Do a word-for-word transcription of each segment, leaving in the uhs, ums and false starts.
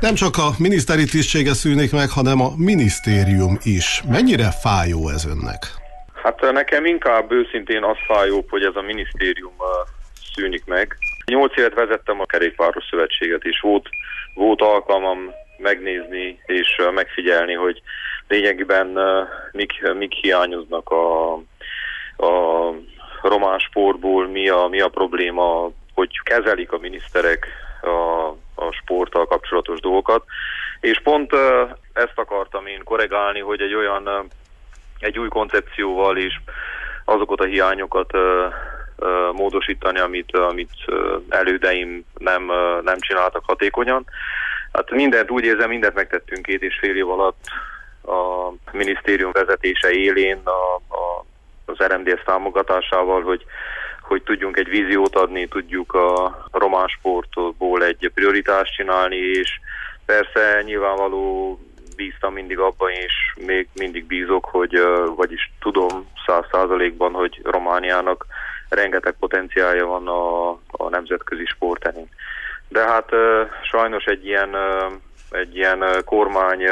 Nem csak a miniszteri tisztsége szűnik meg, hanem a minisztérium is. Mennyire fájó ez önnek? Hát nekem inkább őszintén az fájóbb, hogy ez a minisztérium szűnik meg. Nyolc évet vezettem a Kerékpáros Szövetséget, és volt, volt alkalmam megnézni és megfigyelni, hogy lényegében mik, mik hiányoznak a, a román sportból, mi a, mi a probléma, hogy kezelik a miniszterek a, a sporttal kapcsolatos dolgokat. És pont ezt akartam én korrigálni, hogy egy olyan, egy új koncepcióval is azokat a hiányokat módosítani, amit, amit elődeim nem, nem csináltak hatékonyan. Hát mindent úgy érzem, mindent megtettünk két és fél év alatt a minisztérium vezetése élén, a, a, az er em dé es támogatásával, hogy, hogy tudjunk egy víziót adni, tudjuk a román sportból egy prioritást csinálni, és persze nyilvánvaló bíztam mindig abban, és még mindig bízok, hogy, vagyis tudom száz százalékban, hogy Romániának rengeteg potenciálja van a, a nemzetközi sporterén. De hát sajnos egy ilyen, egy ilyen kormány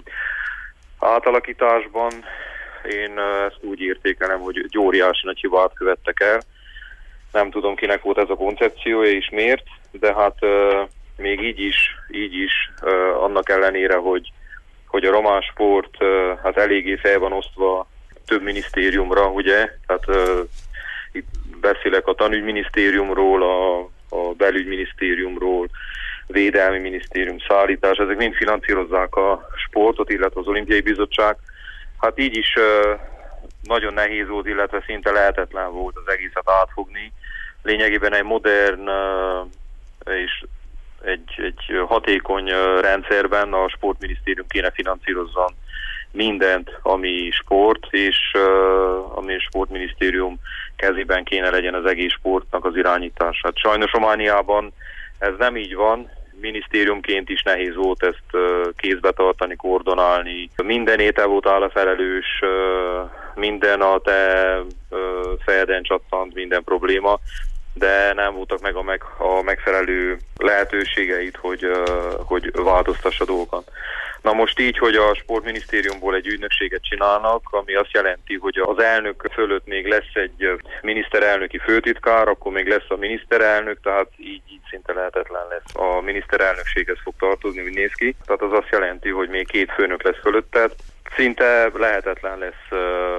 átalakításban én ezt úgy értékelem, hogy egy óriási nagy hibát követtek el. Nem tudom, kinek volt ez a koncepciója és miért, de hát még így is, így is annak ellenére, hogy, hogy a román sport hát eléggé fel van osztva több minisztériumra, ugye? Tehát itt beszélek a tanügyminisztériumról, a, a belügyminisztériumról, védelmi minisztérium, szállítás, ezek mind finanszírozzák a sportot, illetve az olimpiai bizottság. Hát így is uh, nagyon nehéz volt, illetve szinte lehetetlen volt az egészet átfogni. Lényegében egy modern uh, és egy, egy hatékony uh, rendszerben a sportminisztérium kéne finanszírozzon mindent, ami sport, és uh, ami a sportminisztérium kezében kéne legyen az egész sportnak az irányítását. Sajnos Romániában ez nem így van, minisztériumként is nehéz volt ezt uh, kézbe tartani, koordinálni. Mindené te voltál a felelős, uh, minden a te uh, fejeden csattant, minden probléma, de nem voltak meg a, meg a megfelelő lehetőségeit, hogy, uh, hogy változtassa dolgokat. Na most így, hogy a sportminisztériumból egy ügynökséget csinálnak, ami azt jelenti, hogy az elnök fölött még lesz egy miniszterelnöki főtitkár, akkor még lesz a miniszterelnök, tehát így, így szinte lehetetlen lesz. A miniszterelnökséghez fog tartozni, úgy néz ki. Tehát az azt jelenti, hogy még két főnök lesz fölötted. Szinte lehetetlen lesz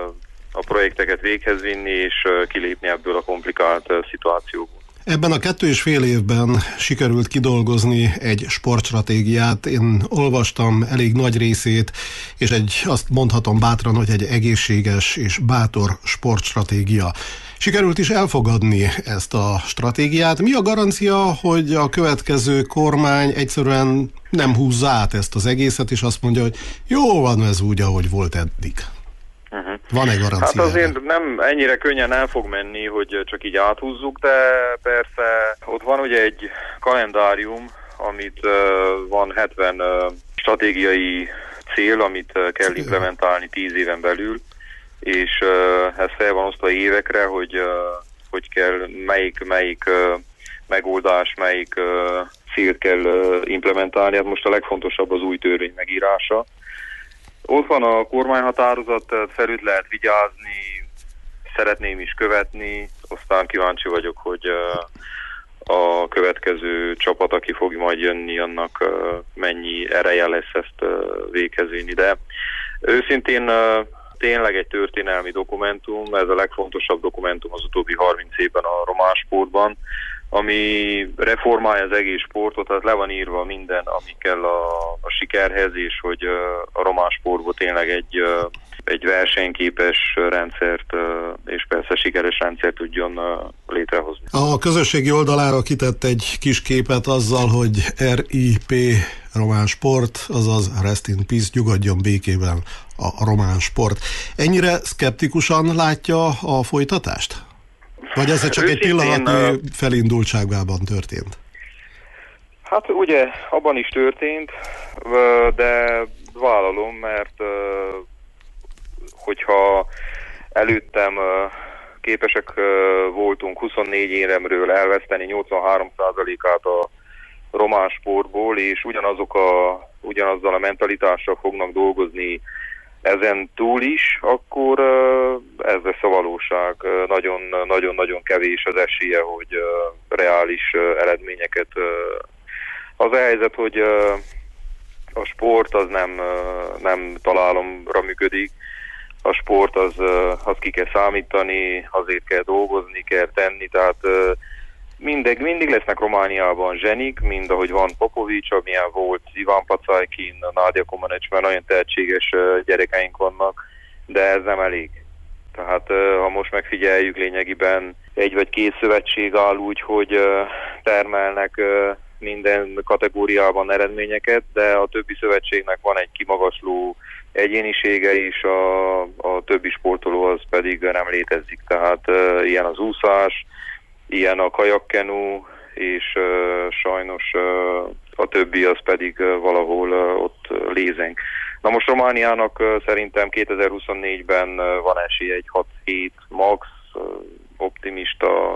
a projekteket véghez vinni és kilépni ebből a komplikált szituációból. Ebben a kettő és fél évben sikerült kidolgozni egy sportstratégiát. Én olvastam elég nagy részét, és egy, azt mondhatom bátran, hogy egy egészséges és bátor sportstratégia. Sikerült is elfogadni ezt a stratégiát. Mi a garancia, hogy a következő kormány egyszerűen nem húzza át ezt az egészet, és azt mondja, hogy jó van ez úgy, ahogy volt eddig? Uh-huh. Van-e garancia? Hát azért nem ennyire könnyen el fog menni, hogy csak így áthúzzuk, de persze ott van ugye egy kalendárium, amit uh, van hetven uh, stratégiai cél, amit uh, kell implementálni tíz éven belül, és uh, ez fel van osztva évekre, hogy, uh, hogy kell, melyik, melyik uh, megoldás, melyik uh, célt kell uh, implementálni. Hát most a legfontosabb az új törvény megírása. Ott van a kormányhatározat, felül lehet vigyázni, szeretném is követni, aztán kíváncsi vagyok, hogy a következő csapat, aki fog majd jönni, annak mennyi ereje lesz ezt véghez vinni. De őszintén tényleg egy történelmi dokumentum, ez a legfontosabb dokumentum az utóbbi harminc évben a román sportban, ami reformálja az egész sportot, tehát le van írva minden, ami kell a, a sikerhez, és hogy a román sportból tényleg egy, egy versenyképes rendszert, és persze sikeres rendszert tudjon létrehozni. A közösségi oldalára kitett egy kis képet azzal, hogy er i pé román sport, azaz Rest in Peace, nyugodjon békében a román sport. Ennyire szkeptikusan látja a folytatást? Vagy ez csak egy pillanatnyi felindultságában történt? Hát ugye abban is történt, de vállalom, mert hogyha előttem képesek voltunk huszonnégy éremről elveszteni nyolcvanhárom százalékát a, román sportból, és ugyanazok a, ugyanazzal a mentalitással fognak dolgozni ezen túl is, akkor ez lesz a valóság. Nagyon-nagyon kevés az esélye, hogy reális eredményeket. Az a helyzet, hogy a sport az nem, nem találomra működik. A sport az, az ki kell számítani, azért kell dolgozni, kell tenni, tehát mindig, mindig lesznek Romániában zsenik, mind ahogy van Popovics, amilyen volt Iván Pacajkin, Nádia Comaneci, mert nagyon tehetséges gyerekeink vannak, de ez nem elég. Tehát ha most megfigyeljük, lényegében egy vagy két szövetség áll úgy, hogy termelnek minden kategóriában eredményeket, de a többi szövetségnek van egy kimagasló egyénisége, és a, a többi sportoló az pedig nem létezik. Tehát uh, ilyen az úszás, ilyen a kajakkenu, és uh, sajnos uh, a többi az pedig uh, valahol uh, ott uh, lézeng. Na most Romániának uh, szerintem kétezer-huszonnégyben uh, van esély egy hat-hét max uh, optimista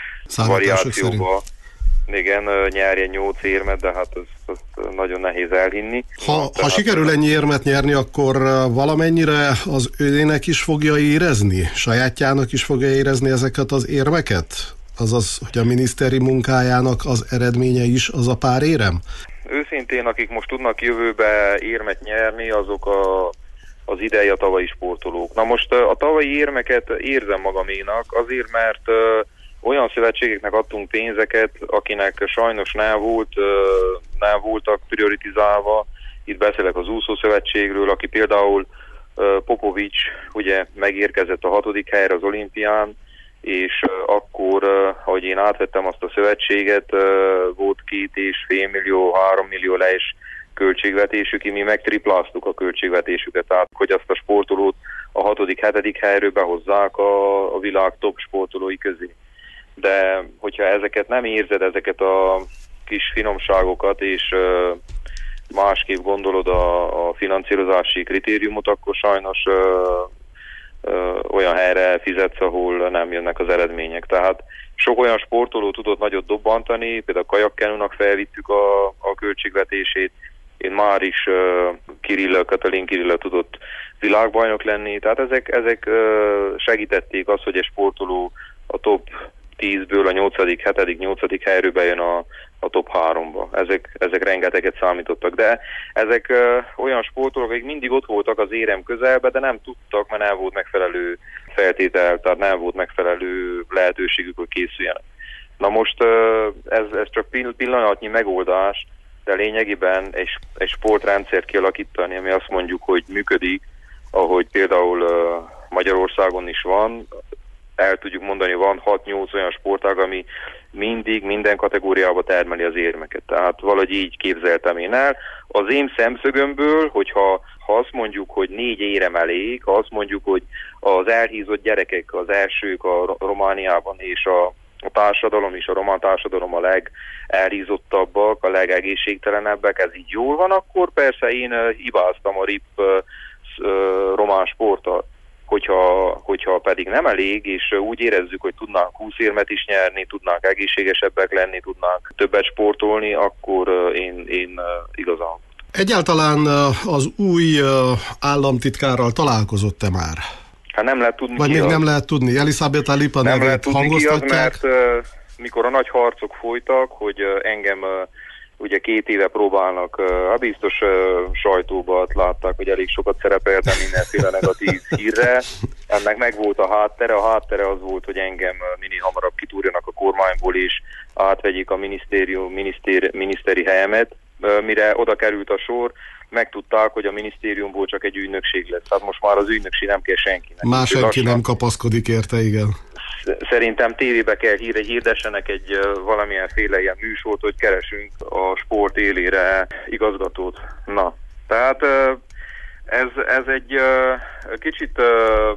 variációba. Igen, nyerjen nyolc érmet, de hát ez, ez nagyon nehéz elhinni. Ha, ha sikerül ennyi érmet nyerni, akkor valamennyire az önének is fogja érezni? Sajátjának is fogja érezni ezeket az érmeket? Azaz, hogy a miniszteri munkájának az eredménye is az a pár érem? Őszintén, akik most tudnak jövőbe érmet nyerni, azok a, az idei a tavalyi sportolók. Na most a tavalyi érmeket érzem magaménak, azért, mert olyan szövetségeknek adtunk pénzeket, akinek sajnos nem, volt, nem voltak prioritizálva. Itt beszélek az úszószövetségről, aki például Popovics ugye megérkezett a hatodik helyre az olimpián, és akkor, ahogy én átvettem azt a szövetséget, volt két és fél millió, három millió lejes költségvetésük, mi megtripláztuk a költségvetésüket, tehát hogy azt a sportolót a hatodik, hetedik helyről behozzák a, a világ top sportolói közé. De hogyha ezeket nem érzed, ezeket a kis finomságokat, és uh, másképp gondolod a, a finanszírozási kritériumot, akkor sajnos uh, uh, olyan helyre fizetsz, ahol nem jönnek az eredmények. Tehát sok olyan sportoló tudott nagyot dobbantani, például a kajakkenunak felvittük a, a költségvetését, én már is uh, Kirill, Katalin Kirill tudott világbajnok lenni, tehát ezek, ezek uh, segítették azt, hogy egy sportoló a top tízből a nyolcadik, hetedik, nyolcadik helyről bejön a, a top háromba. Ezek, ezek rengeteget számítottak, de ezek ö, olyan sportolók, akik mindig ott voltak az érem közelbe, de nem tudtak, mert nem volt megfelelő feltétel, tehát nem volt megfelelő lehetőségük, hogy készüljenek. Na most ö, ez, ez csak pillanatnyi megoldás, de lényegében egy, egy sportrendszert kialakítani, ami azt mondjuk, hogy működik, ahogy például ö, Magyarországon is van, el tudjuk mondani, van hat-nyolc olyan sportág, ami mindig, minden kategóriába termeli az érmeket. Tehát valahogy így képzeltem én el. Az én szemszögömből, hogyha ha azt mondjuk, hogy négy érem elég, ha azt mondjuk, hogy az elhízott gyerekek az elsők a Romániában, és a, a társadalom és a román társadalom a legelhízottabbak, a legegészségtelenebbek, ez így jól van, akkor persze én hibáztam a R I P uh, román sporttal. Hogyha, hogyha pedig nem elég, és úgy érezzük, hogy tudnánk húsz érmet is nyerni, tudnánk egészségesebbek lenni, tudnánk többet sportolni, akkor én, én igazán. Egyáltalán az új államtitkárral találkozott-e már? Hát nem lehet tudni. Vagy még az. Nem lehet tudni. Elisabeta Lipa nevét hangoztatják? Az, mert uh, mikor a nagy harcok folytak, hogy uh, engem uh, ugye két éve próbálnak, hát biztos uh, sajtóban látták, hogy elég sokat szerepeltem mindenféle negatív hírre. Ennek meg volt a háttere. A háttere az volt, hogy engem minél hamarabb kitúrjanak a kormányból, és átvegyék a minisztérium, minisztér, miniszteri helyemet. Mire oda került a sor, megtudták, hogy a minisztériumból csak egy ügynökség lesz. Hát most már az ügynökség nem kell senkinek. Más senki nem kapaszkodik érte, igen. Szerintem tévébe kell híre, hirdessenek egy uh, valamilyenféle ilyen műsort, hogy keresünk a sport élére igazgatót. Na, tehát uh, ez, ez egy uh, kicsit uh,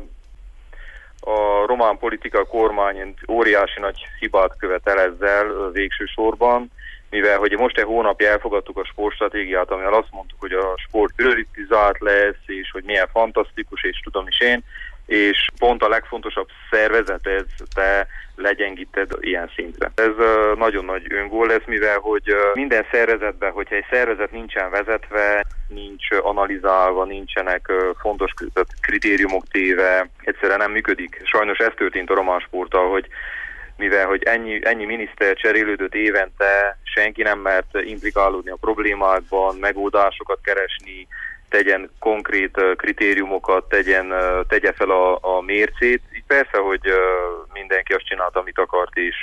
a román politika kormány óriási nagy hibát követel ezzel uh, végső sorban, mivel hogy most egy hónapja elfogadtuk a sportstratégiát, amivel azt mondtuk, hogy a sport prioritizált lesz, és hogy milyen fantasztikus, és tudom is én, és pont a legfontosabb szervezeted te legyengíted ilyen szintre. Ez uh, nagyon nagy öngól lesz, mivel hogy uh, minden szervezetben, hogyha egy szervezet nincsen vezetve, nincs analizálva, nincsenek uh, fontos kritériumok téve, egyszerűen nem működik. Sajnos ez történt a román sporttal, hogy mivel hogy ennyi, ennyi miniszter cserélődött évente, senki nem mert implikálódni a problémákban, megoldásokat keresni, tegyen konkrét kritériumokat, tegyen, tegye fel a, a mércét. Így persze, hogy mindenki azt csinálta, amit akart, és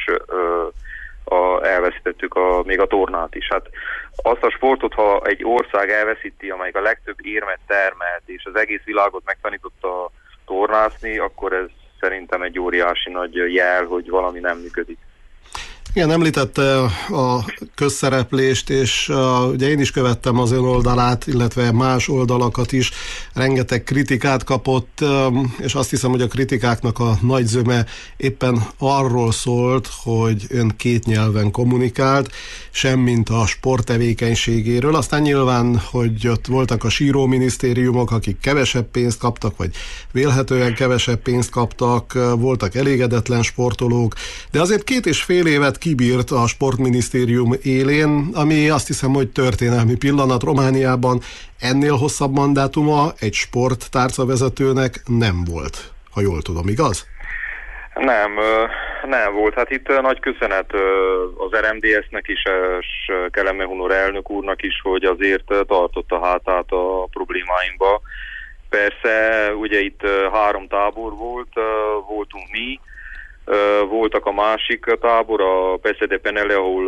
a, elveszítettük a, még a tornát is. Hát azt a sportot, ha egy ország elveszíti, amelyik a legtöbb érmet termelt, és az egész világot megtanította tornászni, akkor ez szerintem egy óriási nagy jel, hogy valami nem működik. Igen, említette a közszereplést, és uh, ugye én is követtem az ön oldalát, illetve más oldalakat is, rengeteg kritikát kapott, um, és azt hiszem, hogy a kritikáknak a nagy zöme éppen arról szólt, hogy ön két nyelven kommunikált, semmint a sporttevékenységéről. Aztán nyilván, hogy ott voltak a síróminisztériumok, akik kevesebb pénzt kaptak, vagy vélhetően kevesebb pénzt kaptak, voltak elégedetlen sportolók, de azért két és fél évet kibírt a sportminisztérium élén, ami azt hiszem, hogy történelmi pillanat Romániában. Ennél hosszabb mandátuma egy sporttárcavezetőnek nem volt, ha jól tudom, igaz? Nem, nem volt. Hát itt nagy köszönet az er em dé es-nek is, és Keleme Hunor elnök úrnak is, hogy azért tartotta hátát a problémáimba. Persze, ugye itt három tábor volt, voltunk mi, voltak a másik tábor, a P S D Penele, ahol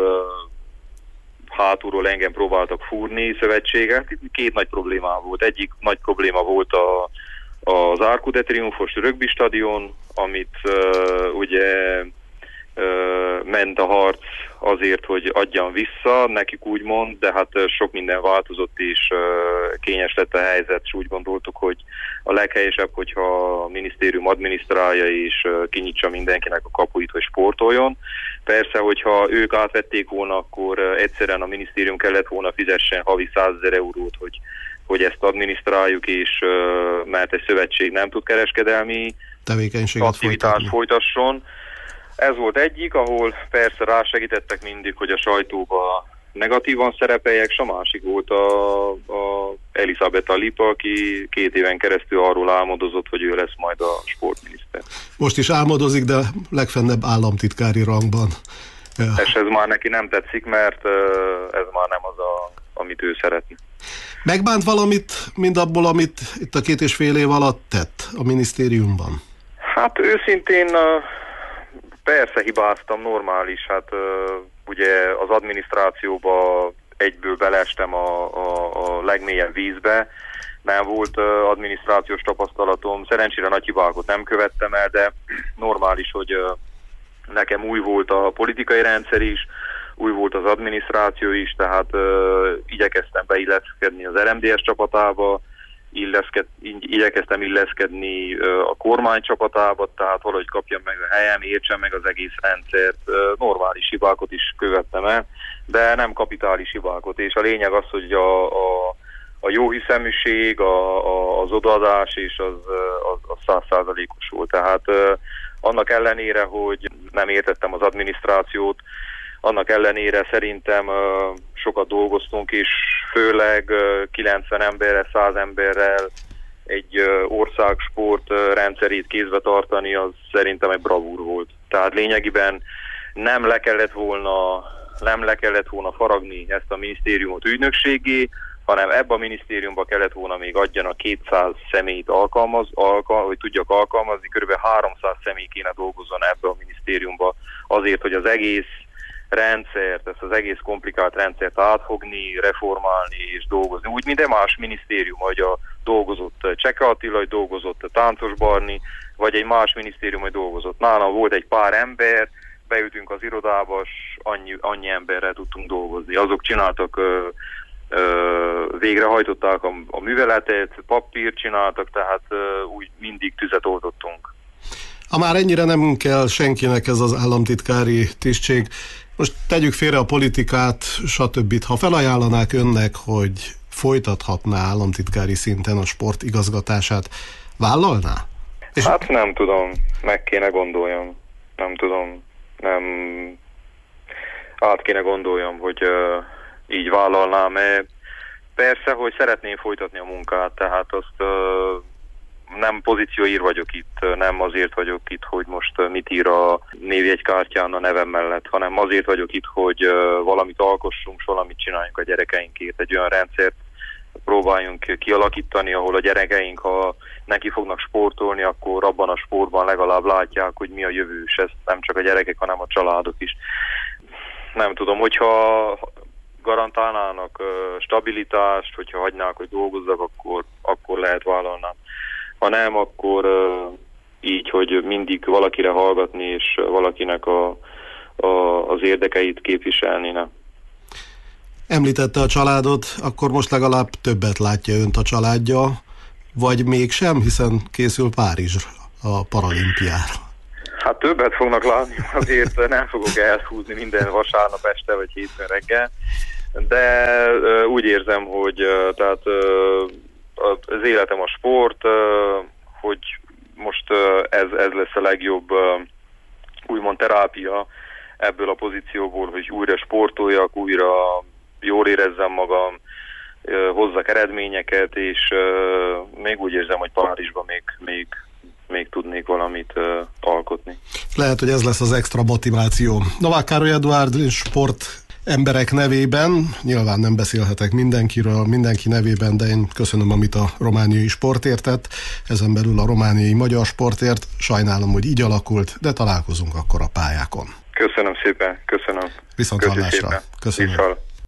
hátulról engem próbáltak fúrni szövetséget. Itt két nagy probléma volt. Egyik nagy probléma volt a, az Arco de Triunfos rögbi stadion, amit uh, ugye uh, ment a harc azért, hogy adjam vissza, nekik úgymond, de hát uh, sok minden változott, és uh, kényes lett a helyzet, és úgy gondoltuk, hogy a leghelyesebb, hogyha a minisztérium adminisztrálja, és uh, kinyitsa mindenkinek a kapuit, hogy sportoljon. Persze, hogyha ők átvették volna, akkor uh, egyszerűen a minisztérium kellett volna fizessen havi százezer eurót, hogy, hogy ezt adminisztráljuk, és uh, mert egy szövetség nem tud kereskedelmi aktivitást folytasson. Ez volt egyik, ahol persze rásegítettek mindig, hogy a sajtóba negatívan szerepeljek, és a másik volt a, a Elisabeth Alipa, aki két éven keresztül arról álmodozott, hogy ő lesz majd a sportminiszter. Most is álmodozik, de legfennebb államtitkári rangban. És ez már neki nem tetszik, mert ez már nem az, a, amit ő szeretne. Megbánt valamit mindabból, amit itt a két és fél év alatt tett a minisztériumban? Hát őszintén persze hibáztam, normális. Hát ugye az adminisztrációba egyből beleestem a, a, a legmélyebb vízbe. Nem volt adminisztrációs tapasztalatom, szerencsére nagy hibákat nem követtem el, de normális, hogy nekem új volt a politikai rendszer is, új volt az adminisztráció is, tehát uh, igyekeztem beilleszkedni az er em dé es csapatába, illeszked, igyekeztem illeszkedni uh, a kormány csapatába, tehát valahogy kapjam meg a helyem, értsem meg az egész rendszert, uh, normális hibákat is követtem el, de nem kapitális hibákat, és a lényeg az, hogy a, a, a jó hiszeműség, a, a, az odaadás és az, az, az száz százalékos volt, tehát uh, annak ellenére, hogy nem értettem az adminisztrációt, annak ellenére szerintem uh, sokat dolgoztunk, és főleg uh, kilencven emberrel, száz emberrel egy uh, országsport uh, rendszerét kézbe tartani, az szerintem egy bravúr volt. Tehát lényegében nem le kellett volna, nem le kellett volna faragni ezt a minisztériumot ügynökségé, hanem ebbe a minisztériumba kellett volna még adjanak kétszáz személyt alkalmaz, alkal, hogy tudjak alkalmazni, kb. háromszáz személy kéne dolgozzon ebbe a minisztériumba azért, hogy az egész rendszert, ezt az egész komplikált rendszert átfogni, reformálni és dolgozni. Úgy minden más minisztérium, hogy a dolgozott Cseke Attila, hogy dolgozott Táncos Barni, vagy egy más minisztérium, hogy dolgozott. Nálam volt egy pár ember, beültünk az irodába, és annyi, annyi emberrel tudtunk dolgozni. Azok csináltak, ö, ö, végrehajtották a, a műveletet, papírt csináltak, tehát ö, úgy mindig tüzet oltottunk. Ha már ennyire nem kell senkinek ez az államtitkári tisztség, most tegyük félre a politikát, stb. Ha felajánlanák önnek, hogy folytathatná államtitkári szinten a sport igazgatását, vállalná? És hát nem tudom, meg kéne gondoljam. Nem tudom, nem... Át kéne gondoljam, hogy uh, így vállalnám-e. Persze, hogy szeretném folytatni a munkát, tehát azt uh, nem pozícióír vagyok itt, nem azért vagyok itt, hogy most uh, mit ír a névjegykártyán a nevem mellett, hanem azért vagyok itt, hogy uh, valamit alkossunk, valamit csináljunk a gyerekeinkért, egy olyan rendszert próbáljunk kialakítani, ahol a gyerekeink, ha neki fognak sportolni, akkor abban a sportban legalább látják, hogy mi a jövő, és ez nem csak a gyerekek, hanem a családok is. Nem tudom, hogyha garantálnának uh, stabilitást, hogyha hagynák, hogy dolgozzak, akkor, akkor lehet vállalnám. Ha nem, akkor uh, így, hogy mindig valakire hallgatni, és valakinek a, a, az érdekeit képviselni, nem. Említette a családot, akkor most legalább többet látja önt a családja, vagy mégsem, hiszen készül Párizs a paralimpiára. Hát többet fognak látni, azért nem fogok elhúzni minden vasárnap este vagy hétfőn reggel, de uh, úgy érzem, hogy uh, tehát, uh, az életem a sport, uh, hogy most uh, ez, ez lesz a legjobb uh, úgymond terápia ebből a pozícióból, hogy újra sportoljak, újra jól érezzem magam, hozzak eredményeket, és uh, még úgy érzem, hogy Párizsban még, még, még tudnék valamit uh, alkotni. Lehet, hogy ez lesz az extra motiváció. Novák Károly Eduárd sport emberek nevében, nyilván nem beszélhetek mindenkiről, mindenki nevében, de én köszönöm, amit a romániai sportért tett, ezen belül a romániai magyar sportért. Sajnálom, hogy így alakult, de találkozunk akkor a pályákon. Köszönöm szépen, köszönöm. Viszont hallásra. Köszönöm. Viszont.